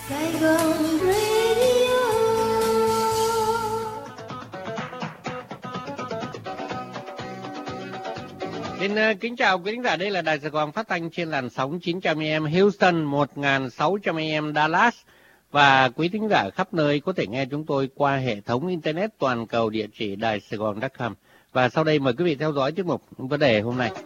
Sài Gòn Radio. Xin kính chào quý khán giả, đây là Đài Sài Gòn phát thanh trên làn sóng 900 AM Houston, 1600 AM Dallas và quý thính giả khắp nơi có thể nghe chúng tôi qua hệ thống internet toàn cầu địa chỉ đài sài gòn.com. Và sau đây mời quý vị theo dõi tiết mục vấn đề hôm nay.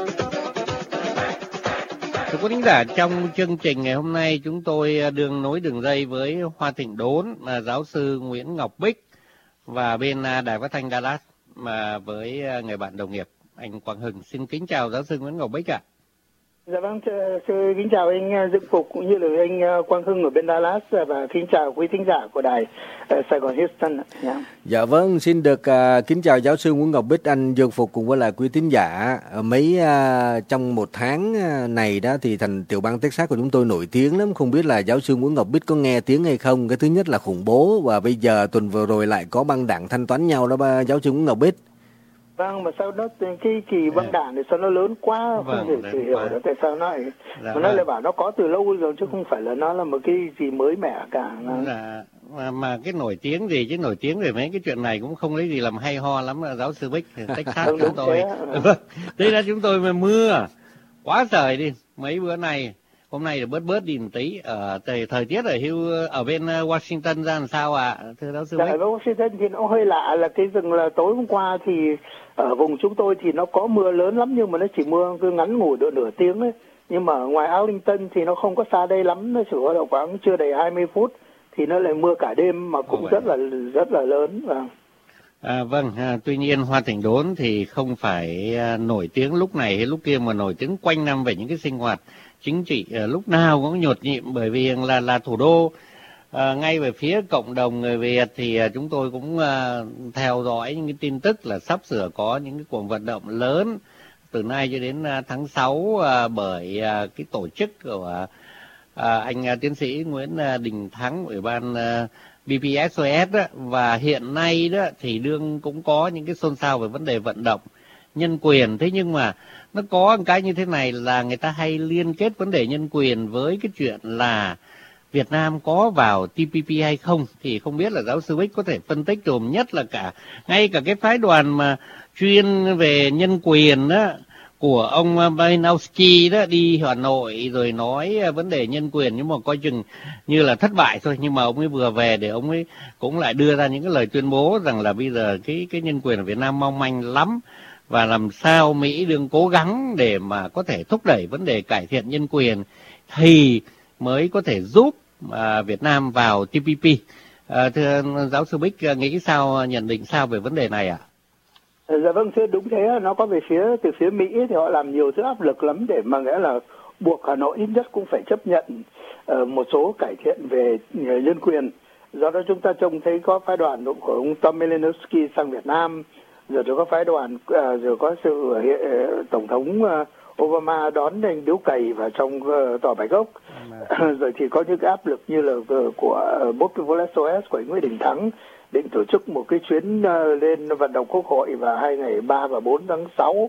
Thưa quý thính giả, trong chương trình ngày hôm nay chúng tôi nối đường dây với Hoa Thịnh Đốn, giáo sư Nguyễn Ngọc Bích và bên Đài Phát thanh Dallas mà với người bạn đồng nghiệp anh Quang Hưng. Xin kính chào giáo sư Nguyễn Ngọc Bích ạ. Dạ vâng, sư kính chào anh Dương Phục cũng như là anh Quang Hưng ở bên Dallas và kính chào quý thính giả của đài Sài Gòn Houston. Dạ vâng, xin được kính chào giáo sư Nguyễn Ngọc Bích, anh Dương Phục cùng với lại quý thính giả. Trong một tháng này đó thì thành tiểu bang Texas của chúng tôi nổi tiếng lắm, không biết là giáo sư Nguyễn Ngọc Bích có nghe tiếng hay không. Cái thứ nhất là khủng bố và bây giờ tuần vừa rồi lại có băng đảng thanh toán nhau đó giáo sư Nguyễn Ngọc Bích. Vâng, mà sao nó cái kỳ băng đảng thì sao nó lớn quá, không thể hiểu được tại sao nó lại mà nó lại bảo nó có từ lâu rồi chứ không phải là nó là một cái gì mới mẻ cả. Mà cái nổi tiếng gì chứ nổi tiếng về mấy cái chuyện này cũng không lấy gì làm hay ho lắm giáo sư Bích. Texas chúng tôi thế ra chúng tôi mà mưa quá trời đi mấy bữa nay. Hôm nay là bớt đi một tí. Thời tiết ở bên Washington ra làm sao ạ? Thưa giáo sư Bích. Ở Washington thì nó hơi lạ là cái rừng là tối hôm qua thì ở vùng chúng tôi thì nó có mưa lớn lắm nhưng mà nó chỉ mưa cứ ngắn ngủi độ nửa tiếng ấy. Nhưng mà ở ngoài Arlington thì nó không có xa đây lắm, nó chỉ có độ khoảng chưa đầy 20 phút thì nó lại mưa cả đêm mà cũng rất là lớn. Tuy nhiên Hoa Thịnh Đốn thì không phải nổi tiếng lúc này hay lúc kia mà nổi tiếng quanh năm về những cái sinh hoạt chính trị lúc nào cũng nhột nhịp, bởi vì là thủ đô. Ngay về phía cộng đồng người Việt thì chúng tôi cũng theo dõi những cái tin tức là sắp sửa có những cái cuộc vận động lớn từ nay cho đến tháng 6 bởi cái tổ chức của anh tiến sĩ Nguyễn Đình Thắng, ủy ban BPSOS đó. Và hiện nay đó thì đương cũng có những cái xôn xao về vấn đề vận động nhân quyền. Thế nhưng mà nó có một cái như thế này là người ta hay liên kết vấn đề nhân quyền với cái chuyện là Việt Nam có vào TPP hay không, thì không biết là giáo sư Bích có thể phân tích dùm, nhất là ngay cả cái phái đoàn mà chuyên về nhân quyền đó của ông Bainowski đó đi Hà Nội rồi nói vấn đề nhân quyền, nhưng mà coi chừng như là thất bại thôi. Nhưng mà ông ấy vừa về để ông ấy cũng lại đưa ra những cái lời tuyên bố rằng là bây giờ cái nhân quyền ở Việt Nam mong manh lắm, và làm sao Mỹ đương cố gắng để mà có thể thúc đẩy vấn đề cải thiện nhân quyền thì mới có thể giúp Việt Nam vào TPP. Thưa giáo sư Bích nghĩ sao, nhận định sao về vấn đề này ạ? Dạ vâng, thưa đúng thế, nó có từ phía Mỹ thì họ làm nhiều thứ áp lực lắm để mà nghĩa là buộc Hà Nội ít nhất cũng phải chấp nhận một số cải thiện về nhân quyền. Do đó chúng ta trông thấy có phái đoàn của ông Tom Malinowski sang Việt Nam, rồi có phái đoàn, rồi có sự tổng thống Obama đón anh điếu cày vào trong tòa Bạch Ốc. Rồi thì có những cái áp lực như là của BPSOS của anh Nguyễn Đình Thắng định tổ chức một cái chuyến lên vận động Quốc hội vào 2 ngày 3 và 4 tháng 6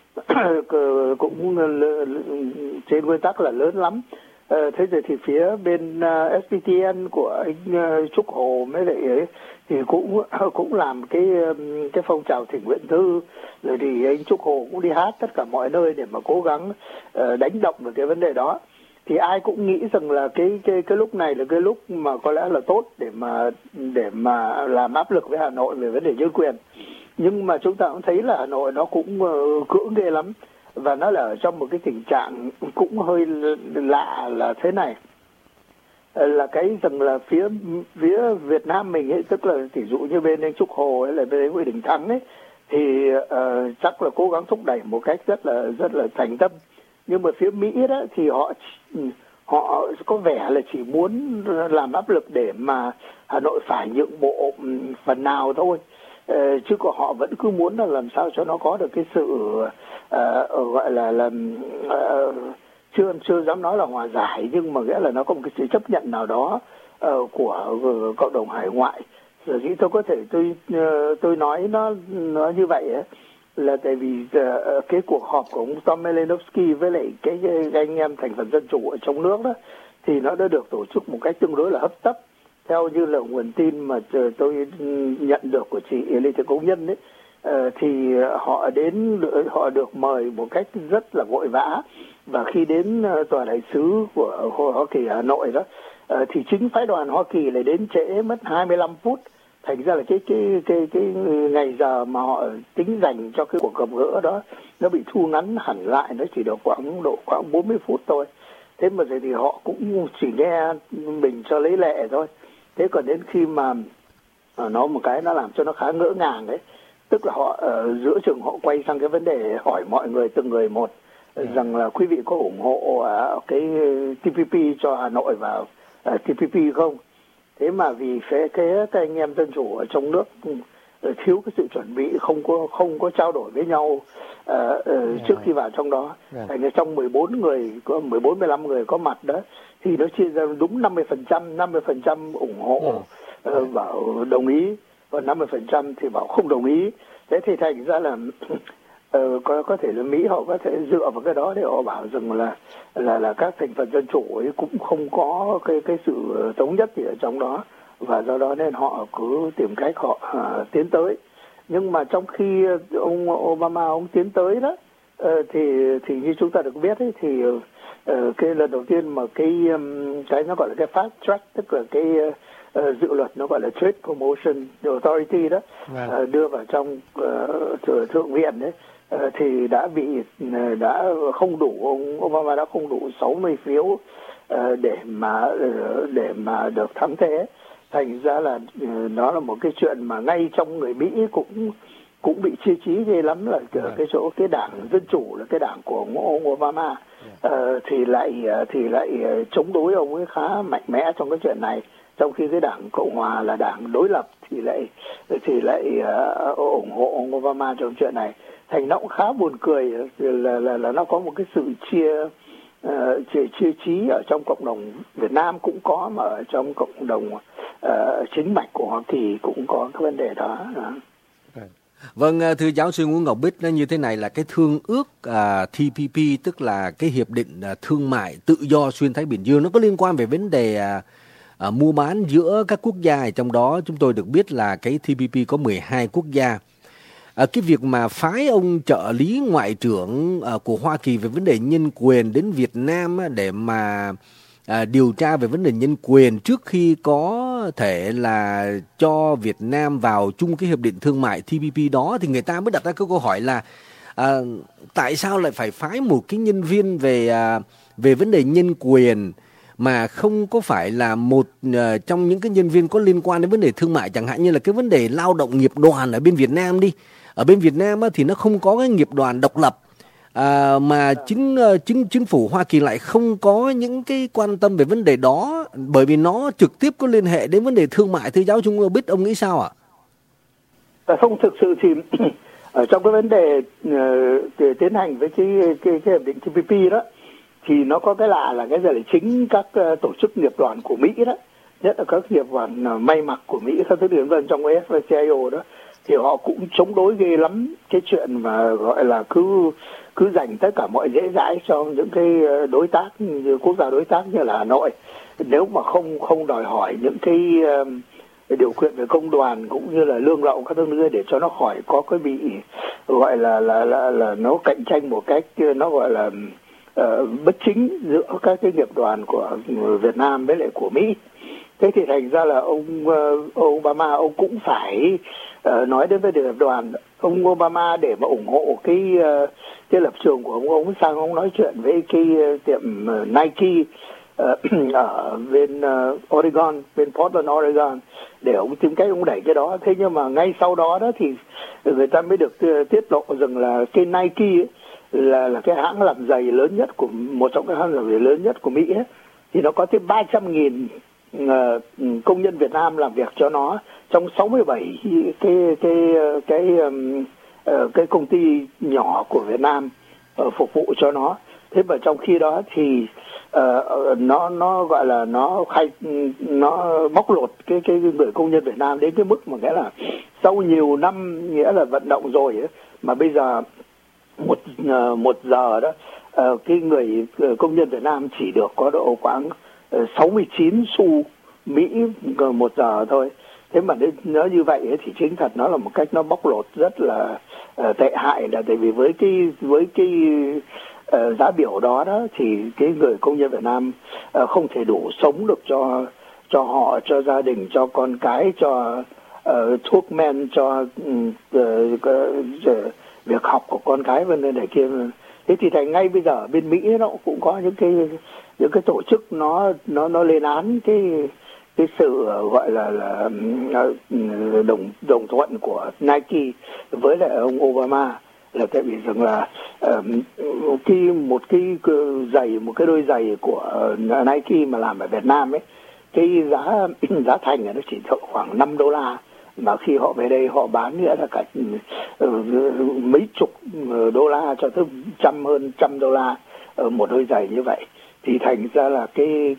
cũng trên nguyên tắc là lớn lắm. Thế rồi thì phía bên SPTN của anh Trúc Hồ mới lại ấy, thì cũng làm cái phong trào thỉnh nguyện thư, rồi thì anh Trúc Hồ cũng đi hát tất cả mọi nơi để mà cố gắng đánh động vào cái vấn đề đó. Thì ai cũng nghĩ rằng là cái lúc này là cái lúc mà có lẽ là tốt để mà làm áp lực với Hà Nội về vấn đề nhân quyền. Nhưng mà chúng ta cũng thấy là Hà Nội nó cũng cưỡng ghê lắm, và nó là ở trong một cái tình trạng cũng hơi lạ là thế này, là cái rằng là phía Việt Nam mình ấy, tức là ví dụ như bên anh Trúc Hồ hay là bên anh Nguyễn Đình Thắng ấy, thì chắc là cố gắng thúc đẩy một cách rất là thành tâm. Nhưng mà phía Mỹ đó thì họ có vẻ là chỉ muốn làm áp lực để mà Hà Nội phải nhượng bộ phần nào thôi, chứ còn họ vẫn cứ muốn là làm sao cho nó có được cái sự gọi là chưa dám nói là hòa giải, nhưng mà nghĩa là nó có một cái sự chấp nhận nào đó của cộng đồng hải ngoại. Rồi thì tôi có thể tôi nói nó như vậy ấy, là tại vì cái cuộc họp của ông Tom Malinowski với lại cái anh em thành phần dân chủ ở trong nước đó, thì nó đã được tổ chức một cách tương đối là hấp tấp. Theo như là nguồn tin mà tôi nhận được của chị Lê Thị Công Nhân ấy, thì họ được mời một cách rất là vội vã, và khi đến tòa đại sứ của Hoa Kỳ Hà Nội đó, thì chính phái đoàn Hoa Kỳ lại đến trễ mất 25 phút. Thành ra là cái ngày giờ mà họ tính dành cho cái cuộc gặp gỡ đó nó bị thu ngắn hẳn lại, nó chỉ được khoảng 40 phút thôi. Thế mà thì họ cũng chỉ nghe mình cho lấy lệ thôi. Thế còn đến khi mà nó một cái nó làm cho nó khá ngỡ ngàng đấy, tức là họ giữa chừng họ quay sang cái vấn đề hỏi mọi người từng người một rằng là quý vị có ủng hộ cái TPP cho Hà Nội vào TPP không. Thế mà vì các anh em dân chủ ở trong nước thiếu cái sự chuẩn bị, không có trao đổi với nhau trước khi vào trong đó. Thành ra trong 14 người, có 15 người có mặt đó, thì nó chia ra đúng 50% ủng hộ bảo đồng ý, còn 50% thì bảo không đồng ý. Thế thì thành ra là có thể là Mỹ họ có thể dựa vào cái đó để họ bảo rằng là các thành phần dân chủ ấy cũng không có cái sự thống nhất gì ở trong đó, và do đó nên họ cứ tìm cách họ tiến tới. Nhưng mà trong khi ông Obama ông tiến tới đó, thì như chúng ta được biết ấy, thì cái lần đầu tiên mà cái nó gọi là cái fast track, tức là cái dự luật nó gọi là Trade Promotion Authority đó, đưa vào trong thượng viện đấy, thì đã không đủ, ông Obama đã không đủ 60 phiếu để mà được thắng thế. Thành ra là nó là một cái chuyện mà ngay trong người Mỹ cũng bị chia trí ghê lắm, là cái chỗ cái đảng Dân Chủ là cái đảng của ông Obama thì lại chống đối ông ấy khá mạnh mẽ trong cái chuyện này, trong khi cái đảng Cộng Hòa là đảng đối lập thì lại ủng hộ ông Obama trong chuyện này. Thành nó cũng khá buồn cười là nó có một cái sự chia trí ở trong cộng đồng Việt Nam cũng có, mà ở trong cộng đồng chính mạch của Hoa Kỳ cũng có cái vấn đề đó. Vâng, thưa giáo sư Nguyễn Ngọc Bích, nó như thế này là cái thương ước TPP, tức là cái hiệp định thương mại tự do xuyên Thái Bình Dương, nó có liên quan về vấn đề mua bán giữa các quốc gia. Trong đó chúng tôi được biết là cái TPP có 12 quốc gia. Cái việc mà phái ông trợ lý ngoại trưởng của Hoa Kỳ về vấn đề nhân quyền đến Việt Nam để mà điều tra về vấn đề nhân quyền trước khi có thể là cho Việt Nam vào chung cái hiệp định thương mại TPP đó, thì người ta mới đặt ra câu hỏi là tại sao lại phải phái một cái nhân viên về vấn đề nhân quyền mà không có phải là một trong những cái nhân viên có liên quan đến vấn đề thương mại, chẳng hạn như là cái vấn đề lao động nghiệp đoàn ở bên Việt Nam đi. Ở bên Việt Nam thì nó không có cái nghiệp đoàn độc lập, mà chính phủ Hoa Kỳ lại không có những cái quan tâm về vấn đề đó, bởi vì nó trực tiếp có liên hệ đến vấn đề thương mại. Thưa giáo sư Bích, ông nghĩ sao ạ? Không, thực sự thì ở trong cái vấn đề tiến hành với cái hiệp định TPP đó, thì nó có cái lạ là cái là chính các tổ chức nghiệp đoàn của Mỹ đó, nhất là các nghiệp đoàn may mặc của Mỹ, các thứ điểm vân trong AFL-CIO đó, thì họ cũng chống đối ghê lắm cái chuyện mà gọi là cứ dành tất cả mọi dễ dãi cho những cái đối tác, quốc gia đối tác như là Hà Nội, nếu mà không đòi hỏi những cái điều kiện về công đoàn cũng như là lương lậu các thứ để cho nó khỏi có cái bị gọi là nó cạnh tranh một cách nó gọi là bất chính giữa các cái nghiệp đoàn của Việt Nam với lại của Mỹ. Thế thì thành ra là ông Obama ông cũng phải nói đến vấn đề nghiệp đoàn. Ông Obama để mà ủng hộ cái lập trường của ông sang ông nói chuyện với cái tiệm Nike ở bên Oregon, bên Portland, Oregon, để ông tìm cách ông đẩy cái đó. Thế nhưng mà ngay sau đó thì người ta mới được tiết lộ rằng là cái Nike ấy, là cái hãng làm giày lớn nhất của một trong các hãng làm giày lớn nhất của Mỹ ấy, thì nó có tới 300.000 công nhân Việt Nam làm việc cho nó trong 67 cái công ty nhỏ của Việt Nam phục vụ cho nó. Thế mà trong khi đó thì nó gọi là nó bóc lột cái người công nhân Việt Nam đến cái mức mà nghĩa là sau nhiều năm nghĩa là vận động rồi ấy, mà bây giờ một giờ đó cái người công nhân Việt Nam chỉ được có độ khoảng 69 xu Mỹ một giờ thôi. Thế mà nó như vậy ấy, thì chính thật nó là một cách nó bóc lột rất là tệ hại, là tại vì với cái giá biểu đó thì cái người công nhân Việt Nam không thể đủ sống được cho họ, cho gia đình, cho con cái, cho thuốc men, cho việc học của con cái vân vân này kia. Thế thì thành ngay bây giờ bên Mỹ nó cũng có những cái tổ chức nó lên án cái sự gọi là đồng thuận của Nike với lại ông Obama, là tại vì rằng là một cái đôi giày của Nike mà làm ở Việt Nam ấy, cái giá thành nó chỉ khoảng $5, mà khi họ về đây họ bán nghĩa là cả mấy chục đô la cho tới hơn $100 một đôi giày như vậy. Thì thành ra là cái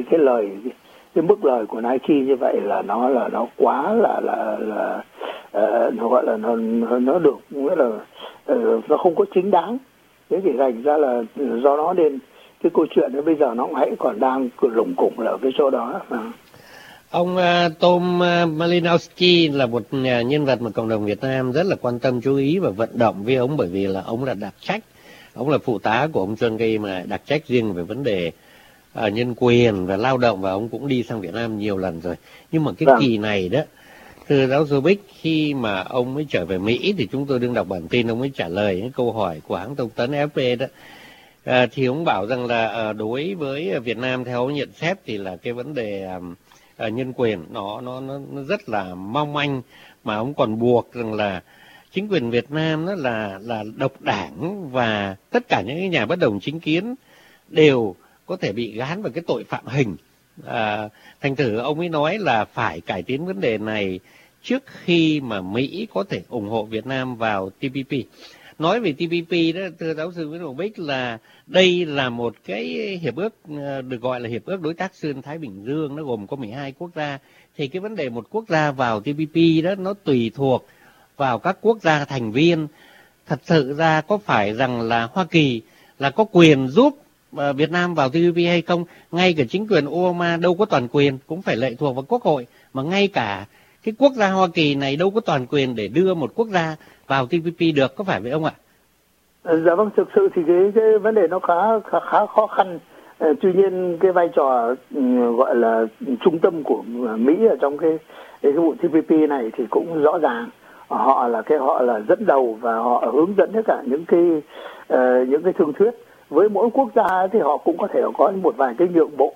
mức lời của Nike như vậy là nó quá là nó gọi là nó được, nghĩa là nó không có chính đáng. Thế thì thành ra là do đó nên cái câu chuyện đó bây giờ nó cũng hãy còn đang lủng củng ở cái chỗ đó. Ông Tom Malinowski là một nhân vật mà cộng đồng Việt Nam rất là quan tâm, chú ý và vận động với ông, bởi vì là ông là đặc trách, ông là phụ tá của ông John Kerry mà đặc trách riêng về vấn đề nhân quyền và lao động, và ông cũng đi sang Việt Nam nhiều lần rồi. Nhưng mà cái kỳ này đó, thưa giáo sư Bích, khi mà ông mới trở về Mỹ thì chúng tôi đương đọc bản tin, ông mới trả lời những câu hỏi của hãng thông tấn AFP đó. Thì ông bảo rằng là đối với Việt Nam theo ông nhận xét thì là cái vấn đề nhân quyền nó rất là mong manh, mà ông còn buộc rằng là chính quyền Việt Nam nó là độc đảng, và tất cả những cái nhà bất đồng chính kiến đều có thể bị gán vào cái tội phạm hình. Thành thử ông ấy nói là phải cải tiến vấn đề này trước khi mà Mỹ có thể ủng hộ Việt Nam vào TPP. Nói về TPP đó, thưa giáo sư Nguyễn Hồng Bích, là đây là một cái hiệp ước được gọi là hiệp ước đối tác xuyên Thái Bình Dương, nó gồm có 12 quốc gia. Thì cái vấn đề một quốc gia vào TPP đó nó tùy thuộc vào các quốc gia thành viên. Thật sự ra có phải rằng là Hoa Kỳ là có quyền giúp Việt Nam vào TPP hay không? Ngay cả chính quyền Obama đâu có toàn quyền, cũng phải lệ thuộc vào Quốc hội, mà ngay cả cái quốc gia Hoa Kỳ này đâu có toàn quyền để đưa một quốc gia vào TPP được, có phải vậy không ạ? Dạ vâng, thực sự thì cái vấn đề nó khá khó khăn. Tuy nhiên cái vai trò gọi là trung tâm của Mỹ ở trong cái vụ TPP này thì cũng rõ ràng. Họ là dẫn đầu và họ hướng dẫn tất cả những cái thương thuyết. Với mỗi quốc gia thì họ cũng có thể có một vài cái nhượng bộ.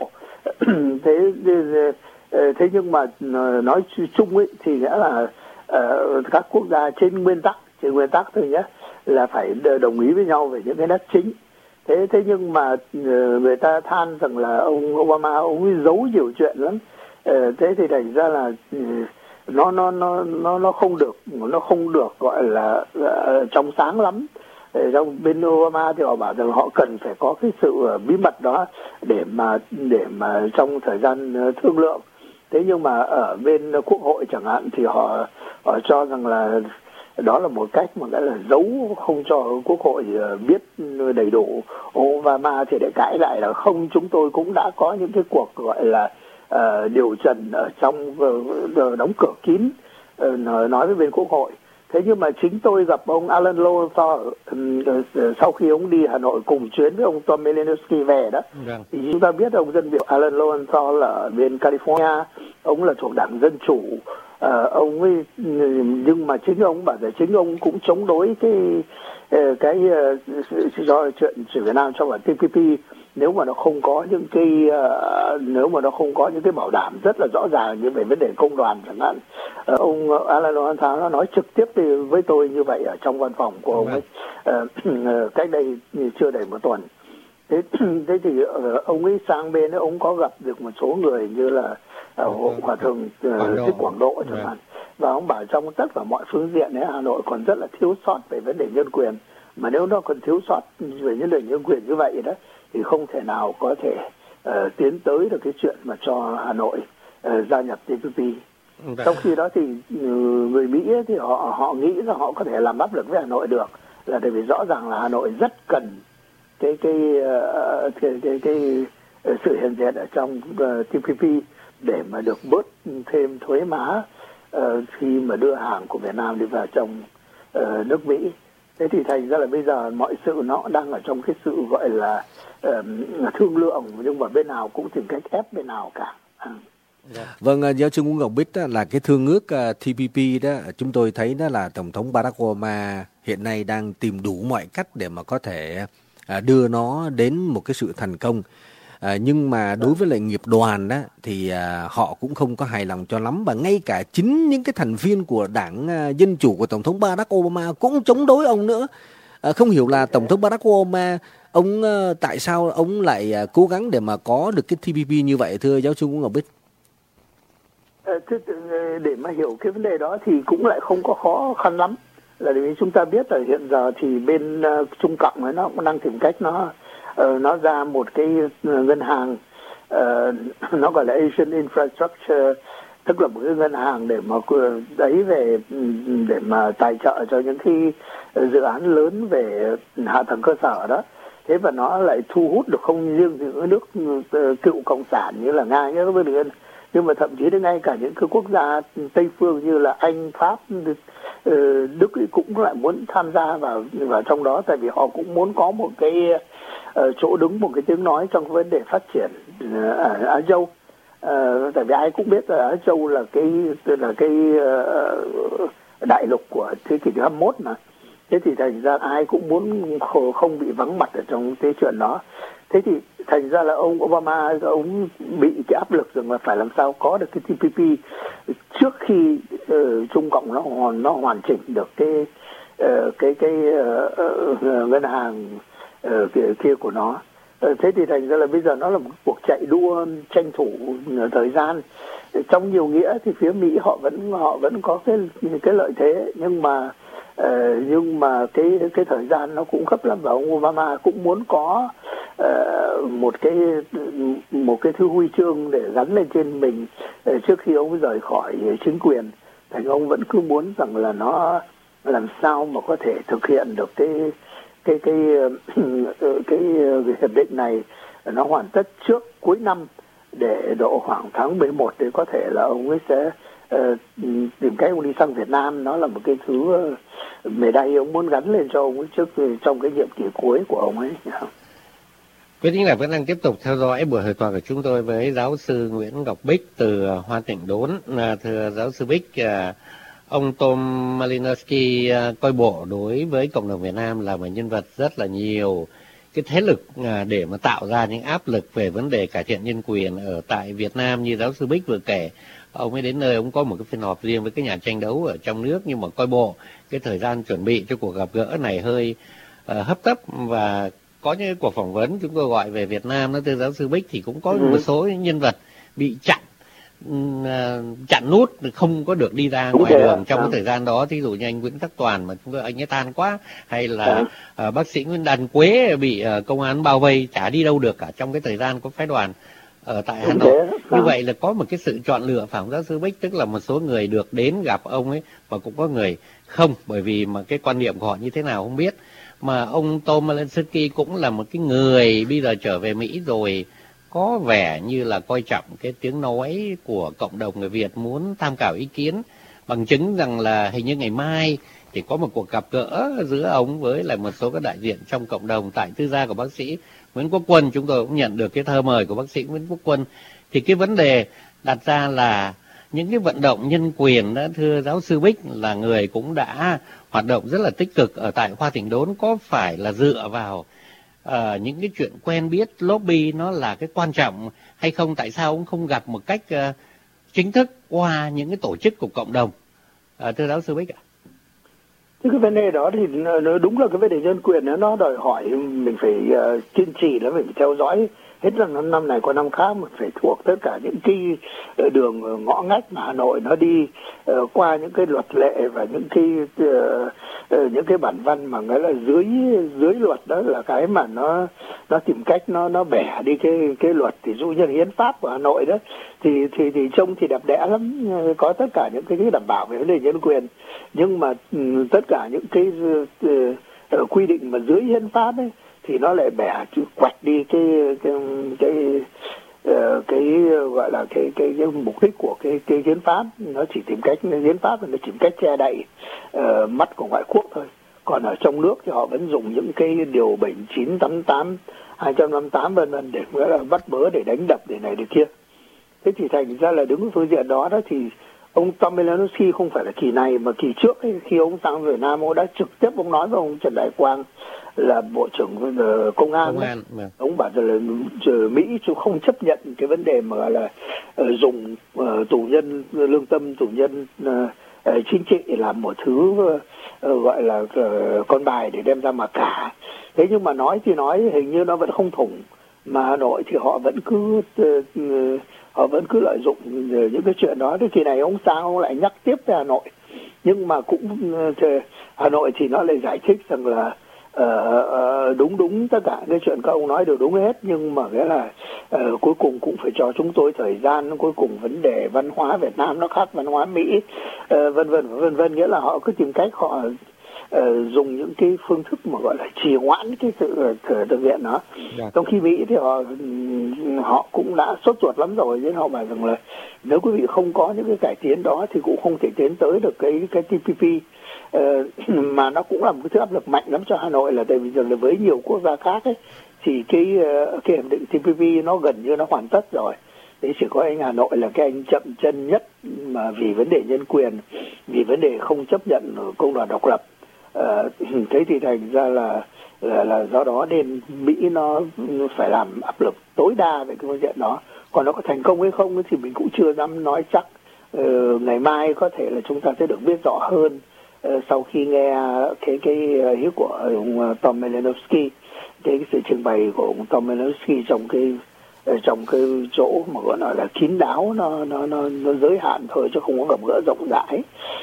Thế nhưng mà nói chung ấy thì nghĩa là các quốc gia trên nguyên tắc thôi nhé, là phải đồng ý với nhau về những cái đất chính. Thế nhưng mà người ta than rằng là ông Obama ông ấy giấu nhiều chuyện lắm. Thế thì thành ra là nó không được gọi là trong sáng lắm. Trong bên Obama thì họ bảo rằng họ cần phải có cái sự bí mật đó để mà trong thời gian thương lượng. Thế nhưng mà ở bên Quốc hội chẳng hạn thì họ cho rằng là đó là một cách mà gọi là giấu, không cho Quốc hội biết đầy đủ. Obama thì để cãi lại là không, chúng tôi cũng đã có những cái cuộc gọi là điều trần ở trong đóng cửa kín, nói với bên Quốc hội. Thế nhưng mà chính tôi gặp ông Alan Lowenthal sau khi ông đi Hà Nội cùng chuyến với ông Tom Malinowski về đó. Thì chúng ta biết ông dân biểu Alan Lowenthal là ở bên California, ông là thuộc đảng Dân Chủ. Ông ấy, nhưng mà chính ông bảo là chính ông cũng chống đối cái do chuyện Việt Nam trong bản TPP nếu mà nó không có những cái bảo đảm rất là rõ ràng như về vấn đề công đoàn chẳng hạn. Ông Alan Lowenthal nó nói trực tiếp với tôi như vậy ở trong văn phòng của ông ấy cách đây chưa đầy một tuần. Thế thì ông ấy sang bên ấy, ông có gặp được một số người như là Hòa thượng Thích Quảng Độ chẳng hạn, và ông bảo trong tất cả mọi phương diện ấy Hà Nội còn rất là thiếu sót về vấn đề nhân quyền, mà nếu nó còn thiếu sót về vấn đề nhân quyền như vậy đó thì không thể nào có thể tiến tới được cái chuyện mà cho Hà Nội gia nhập TPP. Trong khi đó thì người Mỹ ấy, thì họ nghĩ là họ có thể làm áp lực với Hà Nội được, là tại vì rõ ràng là Hà Nội rất cần cái sự hiện diện ở trong TPP để mà được bớt thêm thuế má khi mà đưa hàng của Việt Nam đi vào trong nước Mỹ. Thế thì thành ra là bây giờ mọi sự nó đang ở trong cái sự gọi là thương lượng, nhưng mà bên nào cũng tìm cách ép bên nào cả. Vâng, giáo sư Nguyễn Ngọc Bích là cái thương ước TPP đó, chúng tôi thấy đó là Tổng thống Barack Obama hiện nay đang tìm đủ mọi cách để mà có thể đưa nó đến một cái sự thành công. Nhưng mà đối với lại nghiệp đoàn đó thì họ cũng không có hài lòng cho lắm, và ngay cả chính những cái thành viên của đảng Dân Chủ của Tổng thống Barack Obama cũng chống đối ông nữa. Không hiểu là Tổng thống Barack Obama ông tại sao ông lại cố gắng để mà có được cái TPP như vậy, thưa giáo sư Nguyễn Ngọc Bích? Để mà hiểu cái vấn đề đó thì cũng lại không có khó khăn lắm, là vì chúng ta biết là hiện giờ thì bên Trung Cộng ấy nó cũng đang tìm cách nó ra một cái ngân hàng, nó gọi là Asian Infrastructure, tức là một cái ngân hàng để mà để mà tài trợ cho những cái dự án lớn về hạ tầng cơ sở đó. Thế và nó lại thu hút được không riêng những nước cựu cộng sản như là Nga nhé các bạn, nhưng mà thậm chí đến ngay cả những cái quốc gia Tây phương như là Anh, Pháp, Đức cũng lại muốn tham gia vào trong đó, tại vì họ cũng muốn có một cái chỗ đứng, một cái tiếng nói trong vấn đề phát triển ở Á Châu. Tại vì ai cũng biết là Á Châu là cái đại lục của thế kỷ thứ 21 mà. Thế thì thành ra ai cũng muốn không bị vắng mặt ở trong cái chuyện đó. Thế thì thành ra là ông Obama ông bị cái áp lực rằng là phải làm sao có được cái TPP trước khi Trung Cộng nó hoàn chỉnh được cái ngân hàng kia của nó. Thế thì thành ra là bây giờ nó là một cuộc chạy đua tranh thủ thời gian. Trong nhiều nghĩa thì phía Mỹ họ vẫn có cái lợi thế, nhưng mà cái thời gian nó cũng gấp lắm, và ông Obama cũng muốn có một cái thứ huy chương để gắn lên trên mình trước khi ông rời khỏi chính quyền. Thành ông vẫn cứ muốn rằng là nó làm sao mà có thể thực hiện được cái hiệp định này nó hoàn tất trước cuối năm, để độ khoảng tháng 11 thì có thể là ông ấy sẽ tìm cách ông đi sang Việt Nam. Nó là một cái thứ mề đay ông muốn gắn lên cho ông ấy trong cái nhiệm kỳ cuối của ông ấy. Quý thính giả vẫn đang tiếp tục theo dõi buổi hội thoại của chúng tôi với giáo sư Nguyễn Ngọc Bích từ Hoa Tịnh Đốn. Thưa giáo sư Bích, ông Tom Malinowski coi bộ đối với cộng đồng Việt Nam là một nhân vật rất là nhiều cái thế lực để mà tạo ra những áp lực về vấn đề cải thiện nhân quyền ở tại Việt Nam. Như giáo sư Bích vừa kể, ông ấy đến nơi ông có một cái phiên họp riêng với cái nhà tranh đấu ở trong nước, nhưng mà coi bộ cái thời gian chuẩn bị cho cuộc gặp gỡ này hơi hấp tấp, và có những cuộc phỏng vấn chúng tôi gọi về Việt Nam đó, thưa giáo sư Bích, thì cũng có một số nhân vật bị chặn nút không có được đi ra ngoài đường trong cái thời gian đó. Thí dụ như anh Nguyễn Khắc Toàn mà chúng tôi anh ấy tan quá, hay là bác sĩ Nguyễn Đàn Quế bị công an bao vây chả đi đâu được cả trong cái thời gian có phái đoàn ở tại Hà Nội. Như vậy là có một cái sự chọn lựa, phải không giáo sư Bích? Tức là một số người được đến gặp ông ấy và cũng có người không, bởi vì mà cái quan niệm của họ như thế nào không biết. Mà ông Tom Malinowski cũng là một cái người bây giờ trở về Mỹ rồi, có vẻ như là coi trọng cái tiếng nói của cộng đồng người Việt, muốn tham khảo ý kiến, bằng chứng rằng là hình như ngày mai thì có một cuộc gặp gỡ giữa ông với lại một số các đại diện trong cộng đồng tại tư gia của bác sĩ Nguyễn Quốc Quân. Chúng tôi cũng nhận được cái thơ mời của bác sĩ Nguyễn Quốc Quân. Thì cái vấn đề đặt ra là những cái vận động nhân quyền đó, thưa giáo sư Bích, là người cũng đã hoạt động rất là tích cực ở tại Hoa Tịnh Đốn, có phải là dựa vào những cái chuyện quen biết lobby nó là cái quan trọng hay không? Tại sao ông không gặp một cách chính thức qua những cái tổ chức của cộng đồng, thưa giáo sư Bích ạ? Cái vấn đề đó thì nó đúng là cái vấn đề nhân quyền nó đòi hỏi mình phải kiên trì, nó phải theo dõi hết là năm này qua năm khác, mình phải thuộc tất cả những cái đường ngõ ngách mà Hà Nội nó đi qua những cái luật lệ và những cái bản văn mà nghĩa là dưới luật, đó là cái mà nó tìm cách nó bẻ đi cái luật. Thì dụ như hiến pháp của Hà Nội đó thì trông thì đẹp đẽ lắm, có tất cả những cái đảm bảo về vấn đề nhân quyền, nhưng mà tất cả những cái quy định mà dưới hiến pháp ấy thì nó lại bẻ quạch đi cái gọi là cái mục đích của cái hiến pháp. Nó chỉ tìm cách, hiến pháp nó chỉ tìm cách che đậy mắt của ngoại quốc thôi. Còn ở trong nước thì họ vẫn dùng những cái điều 79, 88, 258 vân vân để nghĩa là bắt bớ, để đánh đập, để này để kia. Thế thì thành ra là đứng ở phương diện đó thì ông Tom Malinowski không phải là kỳ này mà kỳ trước ấy, khi ông sang Việt Nam, ông đã trực tiếp ông nói với ông Trần Đại Quang là Bộ trưởng Công an. Ông bảo là Mỹ không chấp nhận cái vấn đề mà là dùng tù nhân lương tâm, tù nhân chính trị làm một thứ gọi là con bài để đem ra mà cả. Thế nhưng mà nói thì nói hình như nó vẫn không thủng, mà Hà Nội thì họ vẫn cứ lợi dụng những cái chuyện đó. Thế kỳ này ông sang ông lại nhắc tiếp về Hà Nội, nhưng mà cũng Hà Nội thì nó lại giải thích rằng là đúng tất cả cái chuyện các ông nói đều đúng hết, nhưng mà nghĩa là cuối cùng cũng phải cho chúng tôi thời gian, cuối cùng vấn đề văn hóa Việt Nam nó khác văn hóa Mỹ, vân vân, nghĩa là họ cứ tìm cách họ dùng những cái phương thức mà gọi là trì hoãn cái sự thực hiện nó. Trong khi Mỹ thì họ cũng đã sốt ruột lắm rồi, nên họ bảo rằng là nếu quý vị không có những cái cải tiến đó thì cũng không thể tiến tới được cái TPP. Mà nó cũng là một cái thứ áp lực mạnh lắm cho Hà Nội, là tại vì rằng là với nhiều quốc gia khác ấy, thì cái hiệp định TPP nó gần như nó hoàn tất rồi. Thế chỉ có anh Hà Nội là cái anh chậm chân nhất, mà vì vấn đề nhân quyền, vì vấn đề không chấp nhận công đoàn độc lập. Thế thì thành ra là do đó nên Mỹ nó phải làm áp lực tối đa về cái vấn đề đó. Còn nó có thành công hay không thì mình cũng chưa dám nói chắc. Ngày mai có thể là chúng ta sẽ được biết rõ hơn sau khi nghe cái ý của ông Tom Malinowski, cái sự trình bày của ông Tom Malinowski trong cái chỗ mà gọi là kín đáo, nó giới hạn thôi chứ không có gặp gỡ rộng rãi.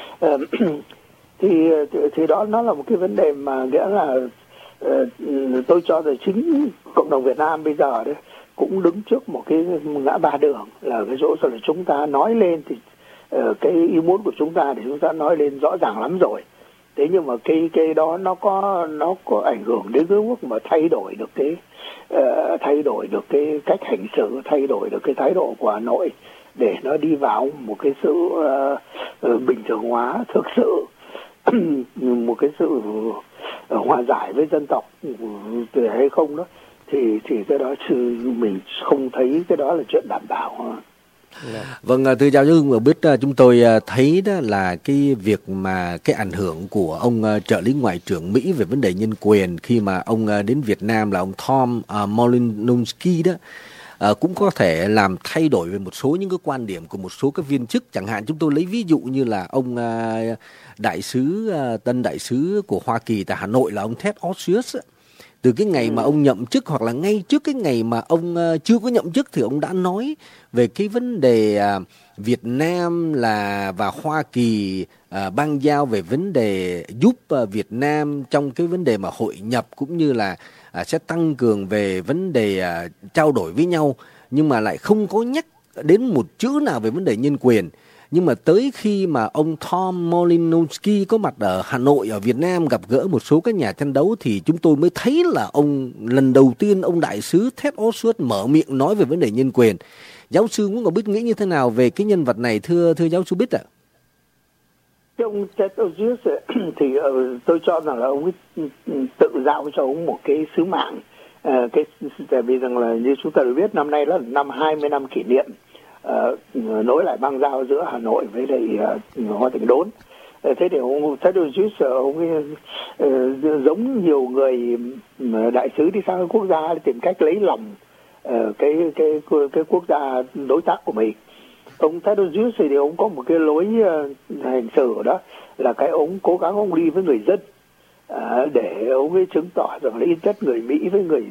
Thì đó nó là một cái vấn đề mà nghĩa là tôi cho rằng chính cộng đồng Việt Nam bây giờ đấy cũng đứng trước một cái ngã ba đường, là cái chỗ là chúng ta nói lên thì cái ý muốn của chúng ta thì chúng ta nói lên rõ ràng lắm rồi. Thế nhưng mà cái đó nó có ảnh hưởng đến cái mức mà thay đổi được cái cách hành xử, thay đổi được cái thái độ của Hà Nội để nó đi vào một cái sự bình thường hóa thực sự, một cái sự hòa giải với dân tộc hay không đó, thì cái đó mình không thấy cái đó là chuyện đảm bảo. Vâng, thưa giáo sư Hưng Bích, chúng tôi thấy đó là cái việc mà cái ảnh hưởng của ông trợ lý ngoại trưởng Mỹ về vấn đề nhân quyền khi mà ông đến Việt Nam là ông Tom Malinowski đó, cũng có thể làm thay đổi về một số những cái quan điểm của một số các viên chức. Chẳng hạn chúng tôi lấy ví dụ như là ông đại sứ tân đại sứ của Hoa Kỳ tại Hà Nội là ông Ted Osius. Từ cái ngày mà ông nhậm chức, hoặc là ngay trước cái ngày mà ông chưa có nhậm chức, thì ông đã nói về cái vấn đề Việt Nam và Hoa Kỳ bang giao về vấn đề giúp Việt Nam trong cái vấn đề mà hội nhập, cũng như là sẽ tăng cường về vấn đề trao đổi với nhau, nhưng mà lại không có nhắc đến một chữ nào về vấn đề nhân quyền. Nhưng mà tới khi mà ông Tom Malinowski có mặt ở Hà Nội, ở Việt Nam, gặp gỡ một số các nhà tranh đấu, thì chúng tôi mới thấy là lần đầu tiên ông đại sứ Ted Osius mở miệng nói về vấn đề nhân quyền. Giáo sư Nguyễn Ngọc Bích nghĩ như thế nào về cái nhân vật này, thưa giáo sư Bích ạ? Ông Ted Osius thì tôi cho rằng là ông ấy tự giao cho ông một cái sứ mạng. Tại vì rằng là như chúng ta được biết, năm nay là năm 20 năm kỷ niệm nối lại bang giao giữa Hà Nội với lại Hoa Thịnh Đốn. Thế thì ông Ted Osius ông ấy giống nhiều người đại sứ đi sang quốc gia để tìm cách lấy lòng cái quốc gia đối tác của mình. Ông Ted Osius thì ông có một cái lối hành xử đó là ông cố gắng ông đi với người dân, để ông ấy chứng tỏ rằng là ít nhất người Mỹ với người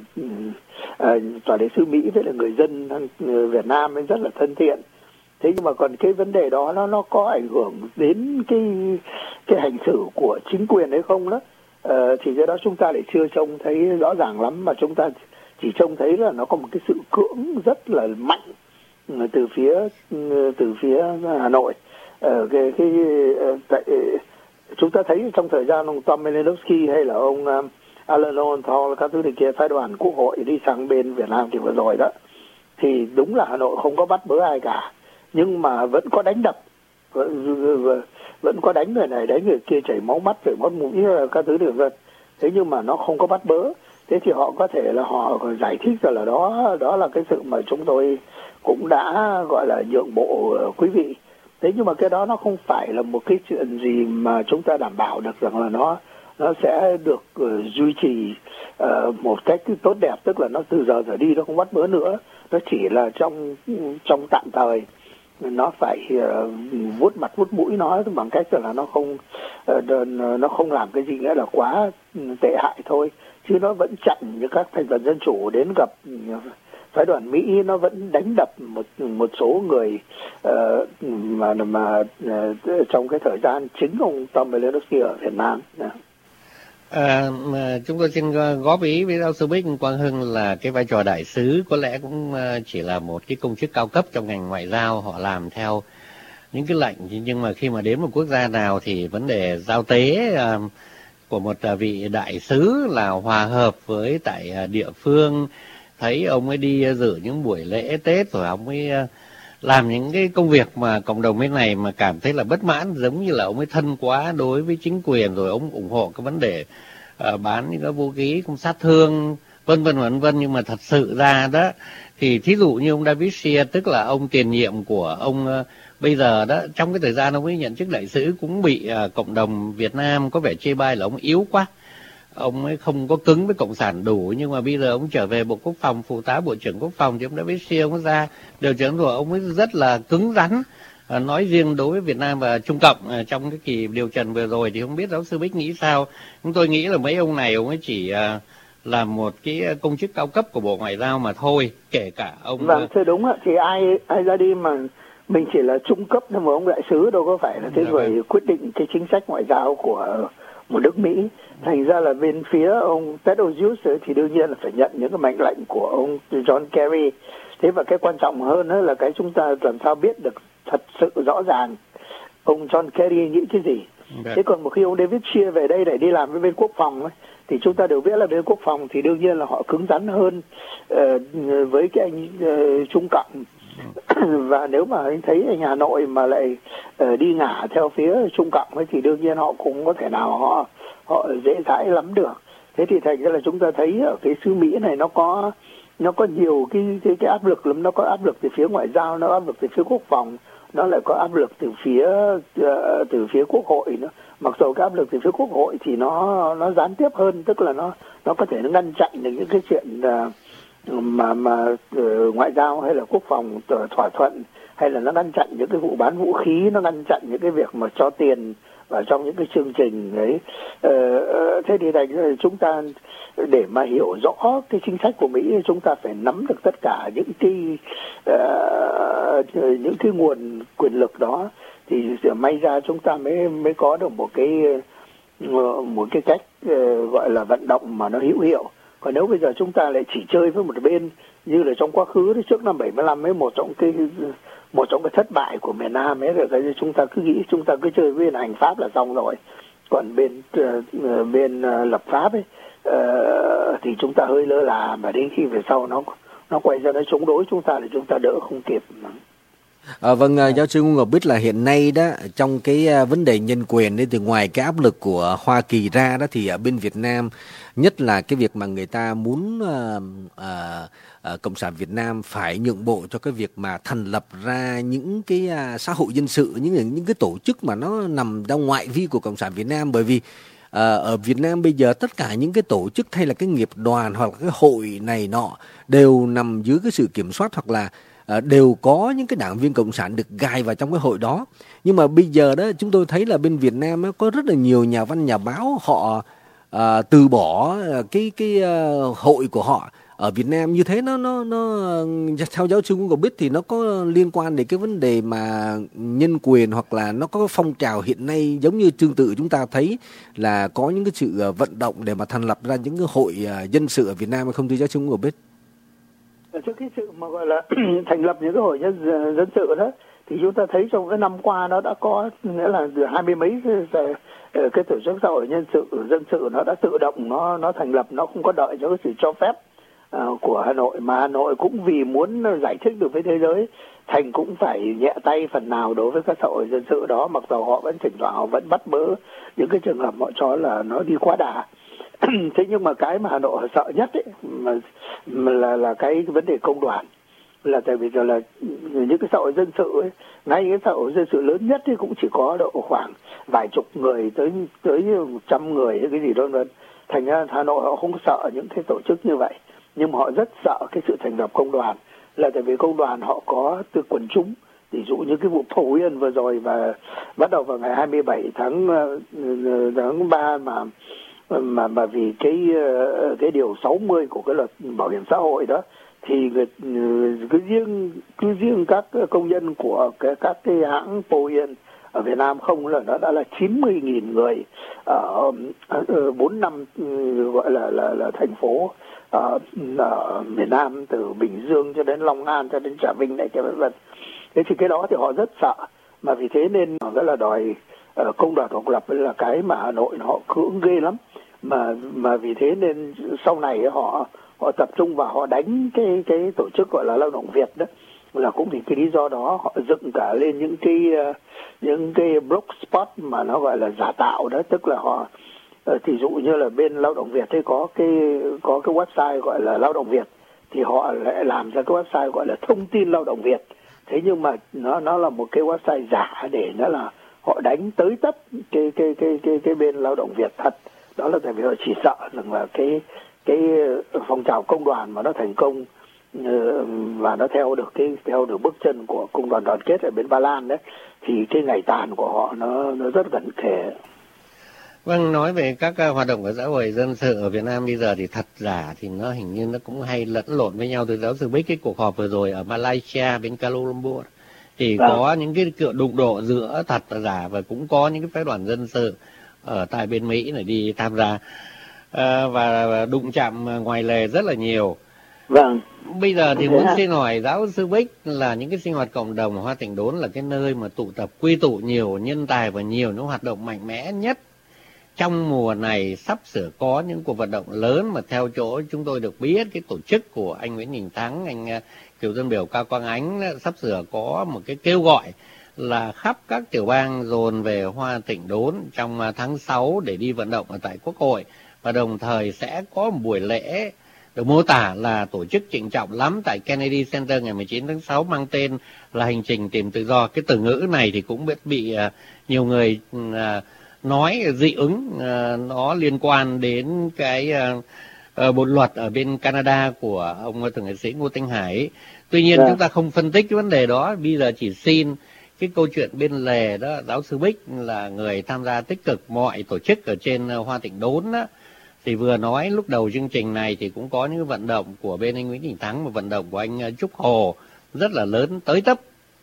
tòa đại sứ Mỹ với là người dân Việt Nam ấy rất là thân thiện. Thế nhưng mà còn cái vấn đề đó nó có ảnh hưởng đến cái hành xử của chính quyền hay không đó, thì cái đó chúng ta lại chưa trông thấy rõ ràng lắm, mà chúng ta chỉ trông thấy là nó có một cái sự cưỡng rất là mạnh từ phía Hà Nội. Chúng ta thấy trong thời gian ông Tom Malinowski hay là ông Alan Lowenthal các thứ này kia, phái đoàn quốc hội đi sang bên Việt Nam thì vừa rồi đó, thì đúng là Hà Nội không có bắt bớ ai cả, nhưng mà vẫn có đánh đập, vẫn có đánh người này đánh người kia, chảy máu mắt chảy máu mũi các thứ được vân. Thế nhưng mà nó không có bắt bớ. Thế thì họ có thể là họ giải thích rằng là đó là cái sự mà chúng tôi cũng đã gọi là nhượng bộ quý vị. Thế nhưng mà cái đó nó không phải là một cái chuyện gì mà chúng ta đảm bảo được rằng là nó sẽ được duy trì một cách tốt đẹp, tức là nó từ giờ trở đi nó không bắt bớ nữa, nó chỉ là trong tạm thời, nó phải vuốt mặt vuốt mũi nó bằng cách là nó không làm cái gì nghĩa là quá tệ hại thôi, chứ nó vẫn chặn những các thành phần dân chủ đến gặp phái đoàn Mỹ, nó vẫn đánh đập một số người mà trong cái thời gian chính ông Tom Malinowski ở Việt Nam. Chúng tôi xin góp ý với giáo sư Bích Quang Hưng là cái vai trò đại sứ có lẽ cũng chỉ là một cái công chức cao cấp trong ngành ngoại giao, họ làm theo những cái lệnh, nhưng mà khi mà đến một quốc gia nào thì vấn đề giao tế của một vị đại sứ là hòa hợp với tại địa phương. Thấy ông ấy đi dự những buổi lễ Tết rồi ông ấy làm những cái công việc mà cộng đồng bên này mà cảm thấy là bất mãn, giống như là ông ấy thân quá đối với chính quyền, rồi ông ủng hộ cái vấn đề bán những cái vũ khí không sát thương vân vân. Nhưng mà thật sự ra đó thì thí dụ như ông David Shea, tức là ông tiền nhiệm của ông bây giờ đó, trong cái thời gian ông ấy nhận chức đại sứ cũng bị cộng đồng Việt Nam có vẻ chê bai là ông yếu quá, ông ấy không có cứng với cộng sản đủ. Nhưng mà bây giờ ông trở về Bộ Quốc phòng, phụ tá Bộ trưởng Quốc phòng, thì ông David Shea ông ấy ra điều trưởng rồi, ông ấy rất là cứng rắn. Nói riêng đối với Việt Nam và Trung Cộng trong cái kỳ điều trần vừa rồi thì không biết giáo sư Bích nghĩ sao. Chúng tôi nghĩ là mấy ông này ông ấy chỉ là một cái công chức cao cấp của Bộ Ngoại giao mà thôi, kể cả ông. Vâng, thưa đúng ạ, thì ai ra đi mà mình chỉ là trung cấp thôi mà ông đại sứ đâu có phải là thế rồi quyết định cái chính sách ngoại giao của một nước Mỹ. Thành ra là bên phía ông Ted Osius thì đương nhiên là phải nhận những cái mệnh lệnh của ông John Kerry. Thế và cái quan trọng hơn đó là cái chúng ta làm sao biết được thật sự rõ ràng ông John Kerry nghĩ cái gì. Thế còn một khi ông David Shea về đây để đi làm với bên quốc phòng ấy, thì chúng ta đều biết là bên quốc phòng thì đương nhiên là họ cứng rắn hơn với cái anh Trung Cộng. Và nếu mà anh thấy anh Hà Nội mà lại đi ngả theo phía Trung Cộng ấy, thì đương nhiên họ cũng có thể nào họ dễ dãi lắm được. Thế thì thành ra là chúng ta thấy ở cái xứ Mỹ này nó có nhiều cái áp lực lắm, nó có áp lực từ phía ngoại giao, nó áp lực từ phía quốc phòng, nó lại có áp lực từ phía quốc hội nữa. Mặc dù cái áp lực từ phía quốc hội thì nó gián tiếp hơn, tức là nó có thể nó ngăn chặn được những cái chuyện mà ngoại giao hay là quốc phòng thỏa thuận, hay là nó ngăn chặn những cái vụ bán vũ khí, nó ngăn chặn những cái việc mà cho tiền vào trong những cái chương trình ấy. Thế thì thành ra chúng ta để mà hiểu rõ cái chính sách của Mỹ, chúng ta phải nắm được tất cả những cái nguồn quyền lực đó, thì may ra chúng ta mới có được một cái cách gọi là vận động mà nó hữu hiệu. Còn nếu bây giờ chúng ta lại chỉ chơi với một bên như là trong quá khứ thì trước năm 75 ấy, một trong cái thất bại của miền Nam ấy, rồi chúng ta cứ nghĩ chúng ta cứ chơi với hành pháp là xong rồi. Còn bên lập pháp ấy thì chúng ta hơi lơ là, mà đến khi về sau nó quay ra nó chống đối chúng ta thì chúng ta đỡ không kịp. Vâng, giáo sư Ngô Ngọc Bích, là hiện nay đó trong cái vấn đề nhân quyền ấy, thì ngoài cái áp lực của Hoa Kỳ ra đó, thì ở bên Việt Nam, nhất là cái việc mà người ta muốn Cộng sản Việt Nam phải nhượng bộ cho cái việc mà thành lập ra những cái xã hội dân sự, những cái tổ chức mà nó nằm trong ngoại vi của Cộng sản Việt Nam. Bởi vì ở Việt Nam bây giờ tất cả những cái tổ chức hay là cái nghiệp đoàn hoặc là cái hội này nọ đều nằm dưới cái sự kiểm soát, hoặc là đều có những cái đảng viên cộng sản được gài vào trong cái hội đó. Nhưng mà bây giờ đó chúng tôi thấy là bên Việt Nam có rất là nhiều nhà văn nhà báo họ từ bỏ cái hội của họ ở Việt Nam. Như thế nó theo giáo sư Ngô Ngọc Bích thì nó có liên quan đến cái vấn đề mà nhân quyền, hoặc là nó có phong trào hiện nay giống như tương tự chúng ta thấy là có những cái sự vận động để mà thành lập ra những cái hội dân sự ở Việt Nam hay không, thưa giáo sư Ngô Ngọc Bích? Trước cái sự mà gọi là thành lập những cái hội dân sự đó, thì chúng ta thấy trong cái năm qua nó đã có nghĩa là hai mươi mấy cái tổ chức xã hội nhân sự dân sự nó đã tự động nó thành lập, nó không có đợi cho cái sự cho phép của Hà Nội, mà Hà Nội cũng vì muốn giải thích được với thế giới, thành cũng phải nhẹ tay phần nào đối với các xã hội dân sự đó, mặc dù họ vẫn thỉnh thoảng họ vẫn bắt bớ những cái trường hợp họ cho là nó đi quá đà. Thế nhưng mà cái mà Hà Nội sợ nhất ấy, mà là cái vấn đề công đoàn, là tại vì là những cái xã hội dân sự ấy, ngay cái xã hội dân sự lớn nhất thì cũng chỉ có độ khoảng vài chục người tới 100 người hay cái gì đó vân. Thành ra Hà Nội họ không sợ những cái tổ chức như vậy, nhưng mà họ rất sợ cái sự thành lập công đoàn, là tại vì công đoàn họ có từ quần chúng. Ví dụ như cái vụ Phổ Yên vừa rồi, và bắt đầu vào ngày 27 tháng 3 mà vì cái điều 60 của cái luật bảo hiểm xã hội đó, thì cứ riêng các công nhân của các cái hãng Phổ Yên ở Việt Nam không là nó đã là 90.000 người ở 4 năm gọi là thành phố ở miền Nam, từ Bình Dương cho đến Long An cho đến Trà Vinh này cái vân vân. Thế thì cái đó thì họ rất sợ, mà vì thế nên rất là đòi công đoàn độc lập là cái mà Hà Nội họ cưỡng ghê lắm, mà vì thế nên sau này họ tập trung vào họ đánh cái tổ chức gọi là Lao động Việt đó, là cũng vì cái lý do đó họ dựng cả lên những cái blog spot mà nó gọi là giả tạo đó, tức là họ thì dụ như là bên Lao động Việt thì có cái website gọi là Lao động Việt, thì họ lại làm ra cái website gọi là Thông tin Lao động Việt. Thế nhưng mà nó là một cái website giả để nó là họ đánh tới tấp cái bên Lao động Việt thật. Đó là tại vì họ chỉ sợ rằng là cái phong trào công đoàn mà nó thành công và nó theo được bước chân của công đoàn đoàn kết ở bên Ba Lan đấy, thì cái ngày tàn của họ nó rất gần kề. Vâng, nói về các hoạt động của xã hội dân sự ở Việt Nam bây giờ thì thật giả thì nó hình như nó cũng hay lẫn lộn với nhau. Từ giáo sư Bích, cái cuộc họp vừa rồi ở Malaysia bên Kuala Lumpur thì có những cái cựa đụng độ giữa thật và giả, và cũng có những cái phái đoàn dân sự ở tại bên Mỹ này đi tham gia và đụng chạm ngoài lề rất là nhiều. Vâng. Bây giờ thì muốn xin hỏi giáo sư Bích là những cái sinh hoạt cộng đồng Hoa Thịnh Đốn là cái nơi mà tụ tập quy tụ nhiều nhân tài và nhiều những hoạt động mạnh mẽ nhất. Trong mùa này sắp sửa có những cuộc vận động lớn mà theo chỗ chúng tôi được biết, cái tổ chức của anh Nguyễn Đình Thắng, anh Cựu dân biểu Cao Quang Ánh sắp sửa có một cái kêu gọi là khắp các tiểu bang dồn về Hoa Thịnh Đốn trong tháng 6 để đi vận động ở tại Quốc hội, và đồng thời sẽ có một buổi lễ được mô tả là tổ chức trịnh trọng lắm tại Kennedy Center ngày 19 tháng 6 mang tên là Hành trình tìm tự do. Cái từ ngữ này thì cũng bị nhiều người nói dị ứng, nó liên quan đến cái bộ luật ở bên Canada của ông thượng nghị sĩ Ngô Thanh Hải. Tuy nhiên chúng ta không phân tích cái vấn đề đó, bây giờ chỉ xin cái câu chuyện bên lề đó. Giáo sư Bích là người tham gia tích cực mọi tổ chức ở trên Hoa Thịnh Đốn đó, thì vừa nói lúc đầu chương trình này thì cũng có những vận động của bên anh Nguyễn Đình Thắng và vận động của anh Trúc Hồ rất là lớn tới tấp.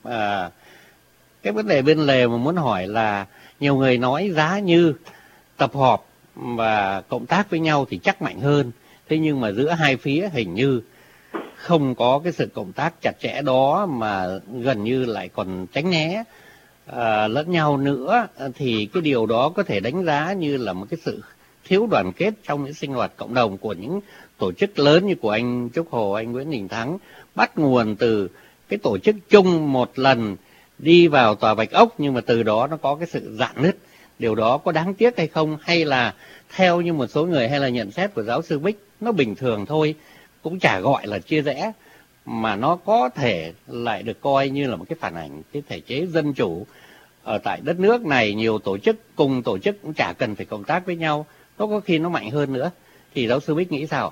Cái vấn đề bên lề mà muốn hỏi là nhiều người nói giá như tập họp và cộng tác với nhau thì chắc mạnh hơn, thế nhưng mà giữa hai phía hình như không có cái sự cộng tác chặt chẽ đó, mà gần như lại còn tránh né lẫn nhau nữa, thì cái điều đó có thể đánh giá như là một cái sự thiếu đoàn kết trong những sinh hoạt cộng đồng của những tổ chức lớn như của anh Trúc Hồ, anh Nguyễn Đình Thắng, bắt nguồn từ cái tổ chức chung một lần đi vào tòa Bạch Ốc, nhưng mà từ đó nó có cái sự rạn nứt. Điều đó có đáng tiếc hay không, hay là theo như một số người, hay là nhận xét của giáo sư Bích, nó bình thường thôi, cũng chả gọi là chia rẽ, mà nó có thể lại được coi như là một cái phản ảnh cái thể chế dân chủ ở tại đất nước này. Nhiều tổ chức cùng tổ chức cũng chả cần phải cộng tác với nhau, nó có khi nó mạnh hơn nữa. Thì giáo sư Bích nghĩ sao ạ?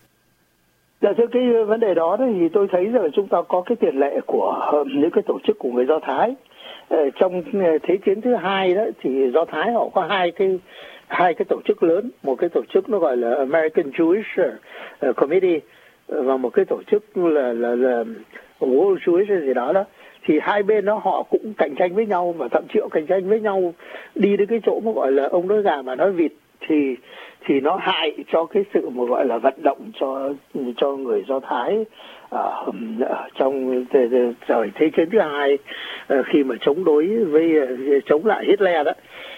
Dạ thưa, cái vấn đề đó thì tôi thấy rằng là chúng ta có cái tiền lệ của những cái tổ chức của người Do Thái. Trong Thế chiến thứ hai đó thì Do Thái họ có hai cái tổ chức lớn, một cái tổ chức nó gọi là American Jewish Committee và một cái tổ chức là World Jewish gì đó đó. Thì hai bên đó họ cũng cạnh tranh với nhau, và thậm chí họ cạnh tranh với nhau đi đến cái chỗ mà gọi là ông nói gà mà nói vịt. thì nó hại cho cái sự một gọi là vận động cho người Do Thái ở trong thời Thế chiến thứ hai, khi mà chống lại Hitler đó.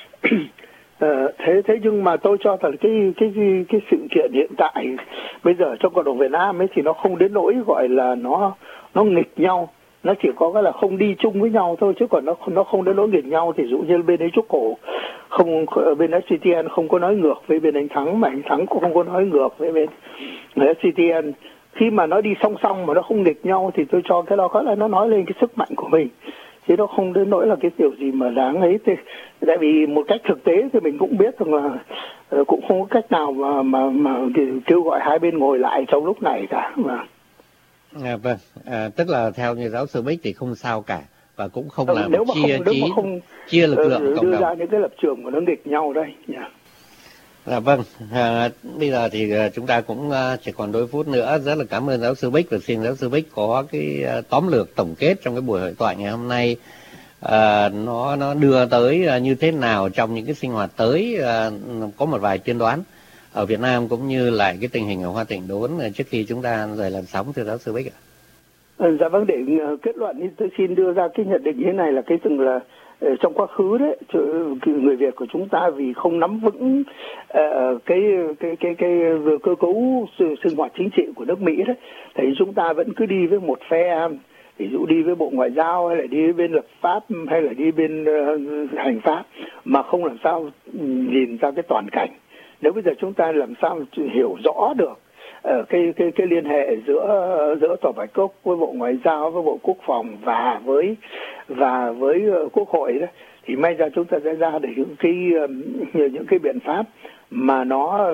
Thế nhưng mà tôi cho rằng cái sự kiện hiện tại bây giờ trong cộng đồng Việt Nam ấy thì nó không đến nỗi gọi là nó nghịch nhau, nó chỉ có cái là không đi chung với nhau thôi, chứ còn nó không đến nỗi nghịch nhau. Thì dụ như bên ấy Trúc Cổ không, bên SCTN không có nói ngược với bên anh Thắng, mà anh Thắng cũng không có nói ngược với bên SCTN. Khi mà nó đi song song mà nó không nghịch nhau thì tôi cho cái đó có là nó nói lên cái sức mạnh của mình, chứ nó không đến nỗi là cái điều gì mà đáng ấy. Thì tại vì một cách thực tế thì mình cũng biết rằng là cũng không có cách nào mà kêu gọi hai bên ngồi lại trong lúc này cả mà. Vâng, tức là theo như giáo sư Bích thì không sao cả, và cũng không làm chia lực lượng cộng đưa đồng. ra những cái lập trường của nó nghịch nhau đây. Vâng, bây giờ thì chúng ta cũng chỉ còn đôi phút nữa. Rất là cảm ơn giáo sư Bích, và xin giáo sư Bích có cái tóm lược tổng kết trong cái buổi hội thoại ngày hôm nay. Nó đưa tới như thế nào trong những cái sinh hoạt tới, có một vài tiên đoán ở Việt Nam cũng như lại cái tình hình ở Hoa Tịnh Đốn trước khi chúng ta rời làn sóng, thưa giáo sư Bích ạ. Dạ vâng, để kết luận thì tôi xin đưa ra cái nhận định như thế này là cái rằng là trong quá khứ đấy, người Việt của chúng ta vì không nắm vững cái cơ cấu sinh hoạt chính trị của nước Mỹ đấy, thì chúng ta vẫn cứ đi với một phe, ví dụ đi với Bộ Ngoại giao hay là đi với bên lập pháp hay là đi bên hành pháp, mà không làm sao nhìn ra cái toàn cảnh. Nếu bây giờ chúng ta làm sao hiểu rõ được cái liên hệ giữa Tòa Bạch Ốc với Bộ Ngoại giao, với Bộ Quốc phòng và với Quốc hội đó, thì may ra chúng ta sẽ ra được những cái biện pháp mà nó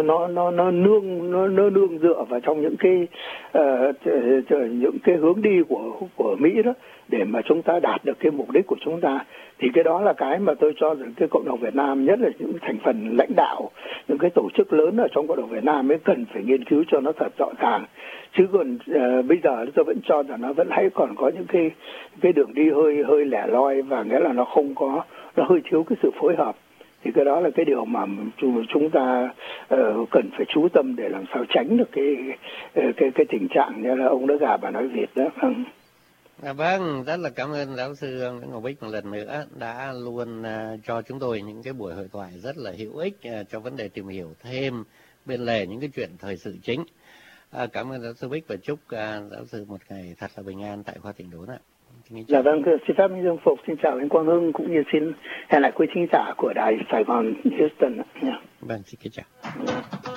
nương dựa vào trong những cái hướng đi của Mỹ đó, để mà chúng ta đạt được cái mục đích của chúng ta. Thì cái đó là cái mà tôi cho rằng cái cộng đồng Việt Nam, nhất là những thành phần lãnh đạo, những cái tổ chức lớn ở trong cộng đồng Việt Nam ấy cần phải nghiên cứu cho nó thật rõ ràng. Chứ còn bây giờ tôi vẫn cho rằng nó vẫn còn có những cái đường đi hơi lẻ loi, và nghĩa là nó hơi thiếu cái sự phối hợp. Thì cái đó là cái điều mà chúng ta cần phải chú tâm để làm sao tránh được cái tình trạng như là ông đã gà bà nói Việt đó. Vâng, rất là cảm ơn giáo sư Nguyễn Ngọc Bích một lần nữa đã luôn cho chúng tôi những cái buổi hội thoại rất là hữu ích cho vấn đề tìm hiểu thêm bên lề những cái chuyện thời sự chính. Cảm ơn giáo sư Bích và chúc giáo sư một ngày thật là bình an tại Hoa Tịnh Đốn ạ. Dạ vâng, xin phép Dương Phục xin chào anh Quang Hưng, cũng như xin hẹn lại quý thính giả của đài Sài Gòn Houston. Vâng, xin kính chào.